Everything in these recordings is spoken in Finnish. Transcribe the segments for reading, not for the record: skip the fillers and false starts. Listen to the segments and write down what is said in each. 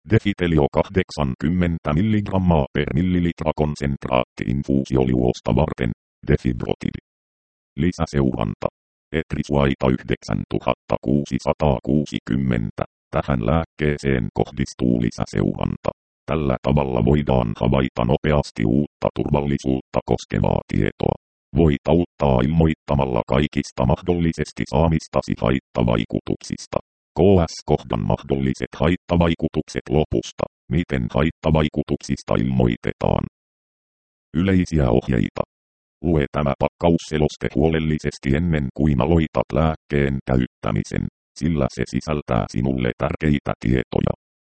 Defitelio 80 mg per millilitra konsentraatti-infuusioliuosta varten, defibrotidi. Lisäseuranta. Etrisuaita 9660. Tähän lääkkeeseen kohdistuu lisäseuranta. Tällä tavalla voidaan havaita nopeasti uutta turvallisuutta koskevaa tietoa. Voit auttaa ilmoittamalla kaikista mahdollisesti saamistasi haittavaikutuksista. KS-kohdan mahdolliset haittavaikutukset lopusta. Miten haittavaikutuksista ilmoitetaan? Yleisiä ohjeita. Lue tämä pakkausseloste huolellisesti ennen kuin aloitat lääkkeen käyttämisen, sillä se sisältää sinulle tärkeitä tietoja.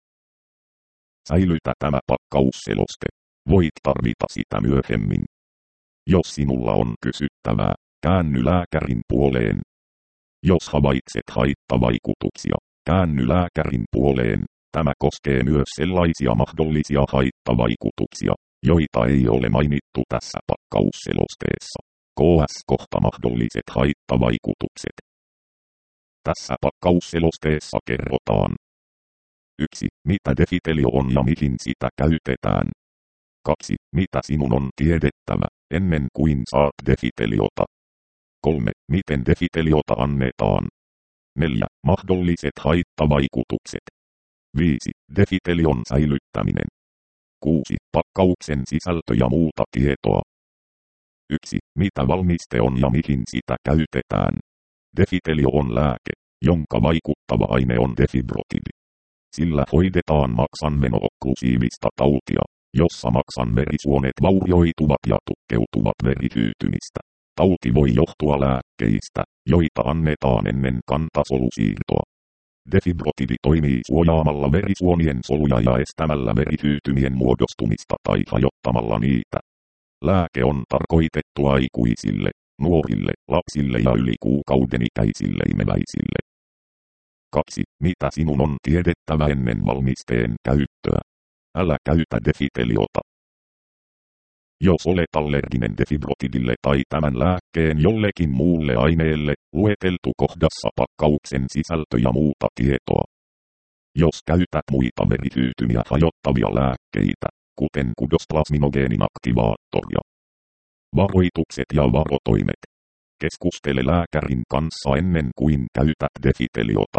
Säilytä tämä pakkausseloste. Voit tarvita sitä myöhemmin. Jos sinulla on kysyttävää, käänny lääkärin puoleen. Jos havaitset haittavaikutuksia, käänny lääkärin puoleen. Tämä koskee myös sellaisia mahdollisia haittavaikutuksia, joita ei ole mainittu tässä pakkausselosteessa. KS-kohta mahdolliset haittavaikutukset. Tässä pakkausselosteessa kerrotaan. 1. Mitä defitelio on ja mihin sitä käytetään. 2. Mitä sinun on tiedettävä, ennen kuin saat defiteliota. 3. Miten defiteliota annetaan. 4. Mahdolliset haittavaikutukset. 5. Defitelion säilyttäminen. 6. Pakkauksen sisältö ja muuta tietoa. 1. Mitä valmiste on ja mihin sitä käytetään. Defitelio on lääke, jonka vaikuttava aine on defibrotidi. Sillä hoidetaan maksanmeno-okklusiivista tautia, jossa maksan verisuonet vaurioituvat ja tukkeutuvat verihyytymistä. Tauti voi johtua lääkkeistä, joita annetaan ennen kantasolusiirtoa. Defibrotidi toimii suojaamalla verisuonien soluja ja estämällä verihyytymien muodostumista tai hajottamalla niitä. Lääke on tarkoitettu aikuisille, nuorille, lapsille ja yli kuukauden ikäisille imeväisille. 2. Mitä sinun on tiedettävä ennen valmisteen käyttöä? Älä käytä defiteliota. Jos olet allerginen defibrotidille tai tämän lääkkeen jollekin muulle aineelle, lueteltu kohdassa pakkauksen sisältö ja muuta tietoa. Jos käytät muita verihyytymiä hajottavia lääkkeitä, kuten kudosplasminogeenin aktivaattoria. Varoitukset ja varotoimet. Keskustele lääkärin kanssa ennen kuin käytät defiteliota.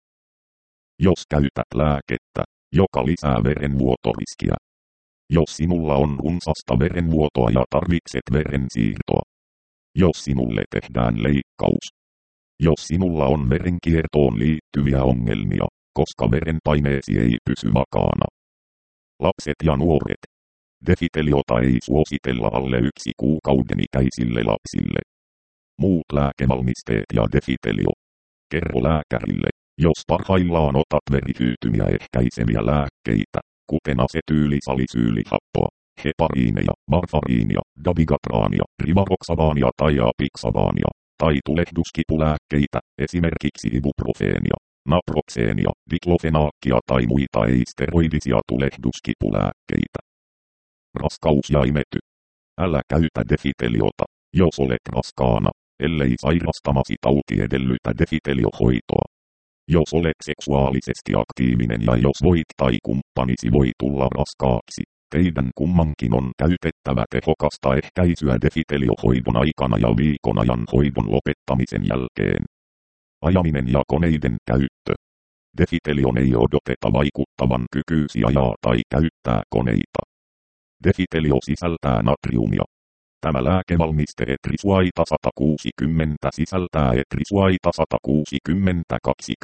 Jos käytät lääkettä, joka lisää verenvuotoriskiä. Jos sinulla on runsasta verenvuotoa ja tarvitset verensiirtoa. Jos sinulle tehdään leikkaus. Jos sinulla on verenkiertoon liittyviä ongelmia, koska verenpaineesi ei pysy vakaana. Lapset ja nuoret. Defiteliota ei suositella alle 1 kuukauden ikäisille lapsille. Muut lääkevalmisteet ja defitelio. Kerro lääkärille, jos parhaillaan otat verihyytymiä ehkäiseviä lääkkeitä, kuten asetyylisalisyylihappoa, hepariineja, varfariinia, dabigatraania, rivaroksavaania tai apixavaania, tai tulehduskipulääkkeitä, esimerkiksi ibuprofeenia, naproxeenia, diklofenaakkia tai muita ei-steroidisia tulehduskipulääkkeitä. Raskaus ja imety. Älä käytä defiteliota, jos olet raskaana, ellei sairastamasi tauti edellytä defiteliohoitoa. Jos olet seksuaalisesti aktiivinen ja jos voit tai kumppanisi voi tulla raskaaksi, teidän kummankin on käytettävä tehokasta ehkäisyä defiteliohoidon aikana ja viikon ajan hoidon lopettamisen jälkeen. Ajaminen ja koneiden käyttö. Defitelion ei odoteta vaikuttavan kykyisi ajaa tai käyttää koneita. Defitelio sisältää natriumia. Tämä lääkevalmiste etrisuaita 160 sisältää etrisuaita 160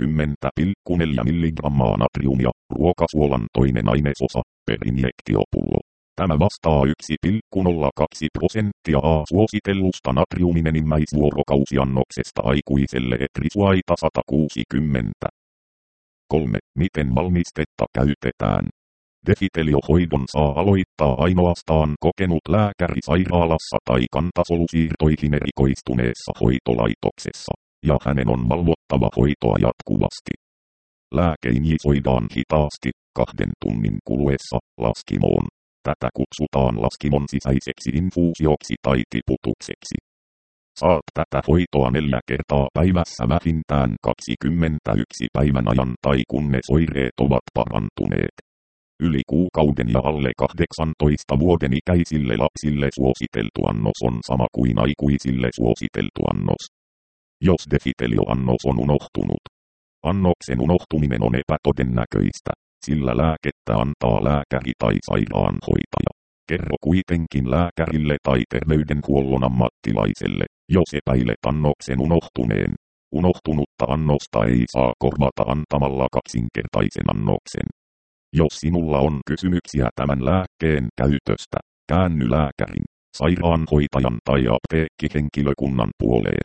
20,4 mg natriumia, ruokasuolan toinen ainesosa, per injektiopullo. Tämä vastaa 1,02% suositellusta natriumin enimmäisvuorokausiannoksesta aikuiselle etrisuaita 160. 3. Miten valmistetta käytetään? Defiteliohoidon saa aloittaa ainoastaan kokenut lääkäri sairaalassa tai kantasolusiirtoihin erikoistuneessa hoitolaitoksessa, ja hänen on valvottava hoitoa jatkuvasti. Lääke injisoidaan hitaasti, 2 tunnin kuluessa, laskimoon. Tätä kutsutaan laskimon sisäiseksi infuusioksi tai tiputukseksi. Saat tätä hoitoa 4 kertaa päivässä vähintään 21 päivän ajan tai kunnes oireet ovat parantuneet. Yli kuukauden ja alle 18 vuoden ikäisille lapsille suositeltu annos on sama kuin aikuisille suositeltu annos. Jos Defitelio-annos on unohtunut. Annoksen unohtuminen on epätodennäköistä, sillä lääkettä antaa lääkäri tai sairaanhoitaja. Kerro kuitenkin lääkärille tai terveydenhuollon ammattilaiselle, jos epäilet annoksen unohtuneen. Unohtunutta annosta ei saa korvata antamalla kaksinkertaisen annoksen. Jos sinulla on kysymyksiä tämän lääkkeen käytöstä, käänny lääkärin, sairaanhoitajan tai apteekkihenkilökunnan puoleen.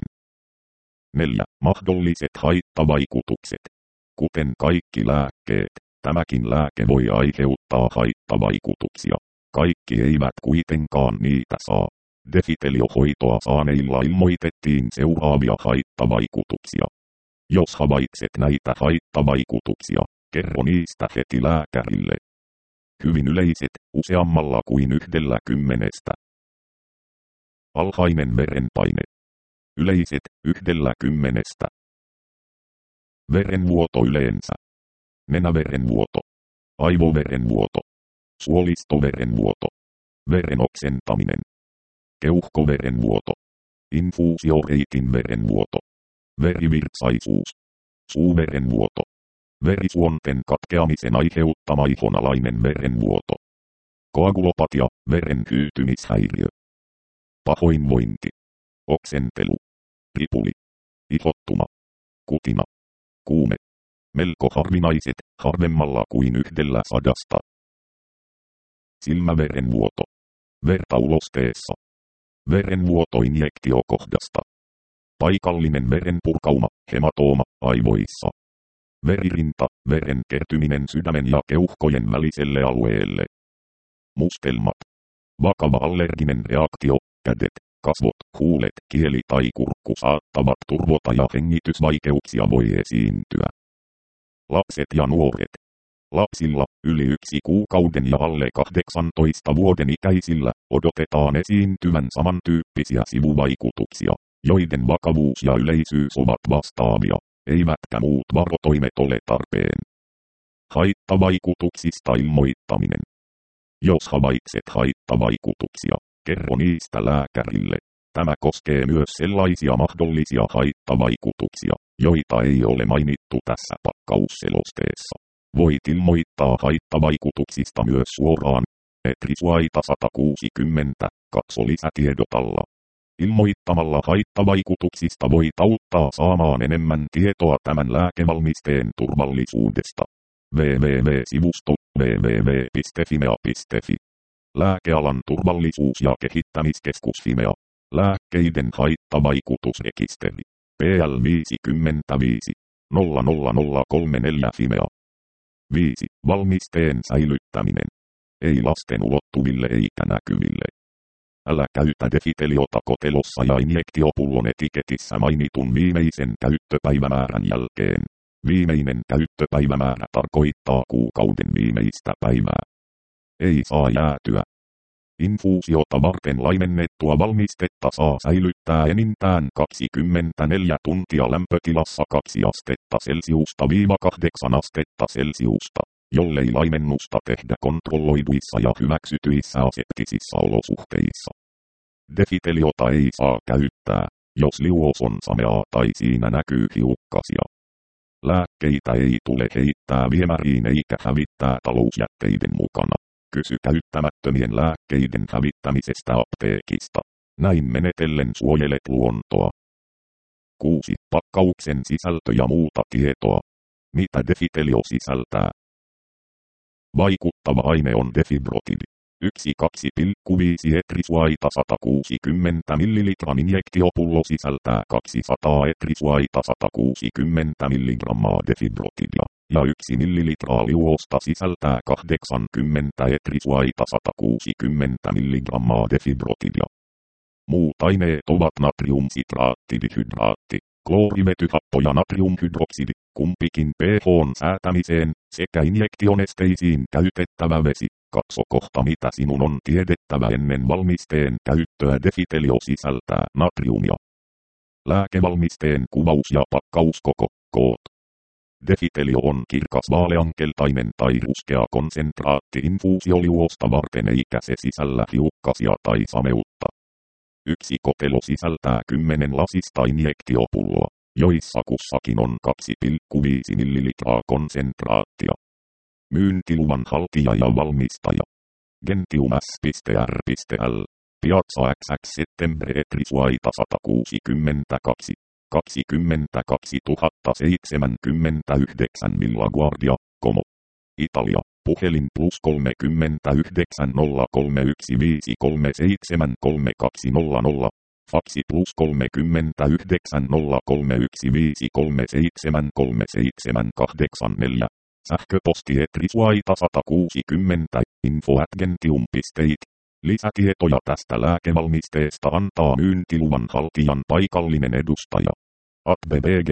4. Mahdolliset haittavaikutukset. Kuten kaikki lääkkeet, tämäkin lääke voi aiheuttaa haittavaikutuksia. Kaikki eivät kuitenkaan niitä saa. Defitelio-hoitoa saaneilla ilmoitettiin seuraavia haittavaikutuksia. Jos havaitset näitä haittavaikutuksia, kerro niistä heti lääkärille. Hyvin yleiset, useammalla kuin 10. Alhainen verenpaine. Yleiset, 10. Verenvuoto yleensä. Nenäverenvuoto. Aivoverenvuoto. Suolistoverenvuoto. Veren oksentaminen. Keuhkoverenvuoto. Infuusioreitin verenvuoto. Verivirtsaisuus. Suuverenvuoto. Verisuonten katkeamisen aiheuttama ihonalainen verenvuoto. Koagulopatia, veren hyytymishäiriö. Pahoinvointi. Oksentelu. Ripuli. Ihottuma. Kutina. Kuume. Melko harvinaiset, harvemmalla kuin 100. Silmäverenvuoto. Verta ulosteessa. Verenvuotoinjektiokohdasta. Paikallinen verenpurkauma, hematooma, aivoissa. Veririnta, veren kertyminen sydämen ja keuhkojen väliselle alueelle. Mustelmat. Vakava allerginen reaktio, kädet, kasvot, huulet, kieli tai kurkku saattavat turvota ja hengitysvaikeuksia voi esiintyä. Lapset ja nuoret. Lapsilla, yli 1 kuukauden ja alle 18 vuoden ikäisillä, odotetaan esiintyvän samantyyppisiä sivuvaikutuksia, joiden vakavuus ja yleisyys ovat vastaavia, eivätkä muut varotoimet ole tarpeen. Haittavaikutuksista ilmoittaminen. Jos havaitset haittavaikutuksia, kerro niistä lääkärille. Tämä koskee myös sellaisia mahdollisia haittavaikutuksia, joita ei ole mainittu tässä pakkausselosteessa. Voit ilmoittaa haittavaikutuksista myös suoraan. Etrisuaita 160, 2 lisätiedotalla. Ilmoittamalla haittavaikutuksista voit auttaa saamaan enemmän tietoa tämän lääkevalmisteen turvallisuudesta. www.sivusto www.fimea.fi. Lääkealan turvallisuus- ja kehittämiskeskus Fimea. Lääkkeiden haittavaikutusrekisteri. PL 55 00034 Fimea. 5. Valmisteen säilyttäminen. Ei lasten ulottuville eikä näkyville. Älä käytä Defiteliota kotelossa ja injektiopullon etiketissä mainitun viimeisen käyttöpäivämäärän jälkeen. Viimeinen käyttöpäivämäärä tarkoittaa kuukauden viimeistä päivää. Ei saa jäätyä. Infuusiota varten laimennettua valmistetta saa säilyttää enintään 24 tuntia lämpötilassa 2 astetta Celsiusta - 8 astetta Celsiusta, jollei laimennusta tehdä kontrolloiduissa ja hyväksytyissä aseptisissa olosuhteissa. Defiteliota ei saa käyttää, jos liuos on sameaa tai siinä näkyy hiukkasia. Lääkkeitä ei tule heittää viemäriin eikä hävittää talousjätteiden mukana. Kysy käyttämättömien lääkkeiden hävittämisestä apteekista. Näin menetellen suojelet luontoa. 6. Pakkauksen sisältö ja muuta tietoa. Mitä Defitelio sisältää? Vaikuttava aine on defibrotidi. 1,2,5 etrisuaita 160 ml injektiopullo sisältää 200 etrisuaita 160 mg defibrotidia, ja 1 ml liuosta sisältää 80 etrisuaita 160 mg defibrotidia. Muut aineet ovat natriumsitraattidihydraatti, kloorivetyhappo ja natriumhydroksidi, kumpikin pH:n säätämiseen, sekä injektionesteisiin käytettävä vesi. Katso kohta mitä sinun on tiedettävä ennen valmisteen käyttöä. Defitelio sisältää natriumia. Lääkevalmisteen kuvaus ja pakkauskoko, koot. Defitelio on kirkas vaaleankeltainen tai ruskea konsentraatti-infuusioliuosta varten eikä se sisällä hiukkasia tai sameutta. Yksi kotelo sisältää 10 lasista injektiopulloa, joissa kussakin on 2,5 millilitraa konsentraattia. Myyntiluvan haltija ja valmistaja. Gentium S.R.L. Piazza XX Settembre Etrisuaita 162. 22 079 Villaguardia, Como. Italia, puhelin +39 031 5373200, faksi +39 031 5373784, sähköposti etrisuaita 160, info@gentium.it. Lisätietoja tästä lääkevalmisteesta antaa myyntiluvan haltijan paikallinen edustaja. ATBBG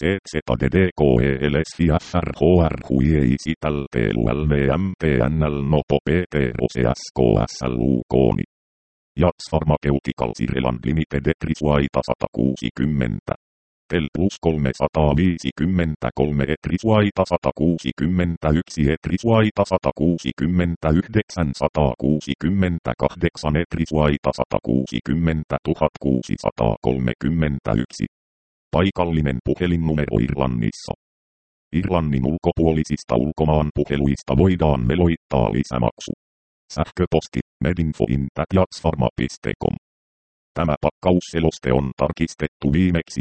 kyseetsetadddkoelesfiFRHRHIEI sitälteelulvmtnl nopo PTROCSKSLUKONI. Jats Pharmaceuticals Ireland Limited Etrisuaita 160. Tel plus 353 Etrisuaita 161 Etrisuaita 169 168 Etrisuaita 160 631. Paikallinen puhelinnumero Irlannissa. Irlannin ulkopuolisista ulkomaan puheluista voidaan veloittaa lisämaksu. Sähköposti medinfo@jatsfarma.com. Tämä pakkausseloste on tarkistettu viimeksi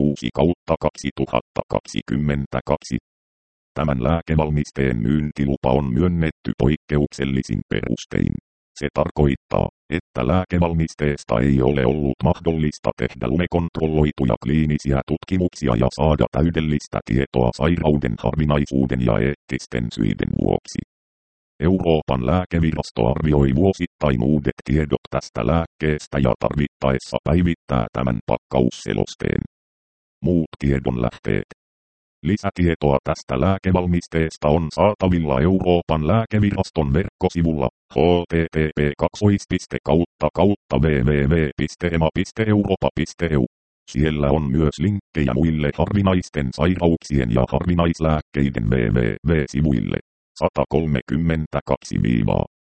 06/2022. Tämän lääkevalmisteen myyntilupa on myönnetty poikkeuksellisin perustein. Se tarkoittaa, että lääkevalmisteesta ei ole ollut mahdollista tehdä lumekontrolloituja kliinisiä tutkimuksia ja saada täydellistä tietoa sairauden harvinaisuuden ja eettisten syiden vuoksi. Euroopan lääkevirasto arvioi vuosittain uudet tiedot tästä lääkkeestä ja tarvittaessa päivittää tämän pakkausselosteen. Muut tiedonlähteet. Lisätietoa tästä lääkevalmisteesta on saatavilla Euroopan lääkeviraston verkkosivulla http://www.ema.europa.eu. Siellä on myös linkkejä muille harvinaisten sairauksien ja harvinaislääkkeiden www-sivuille. 132-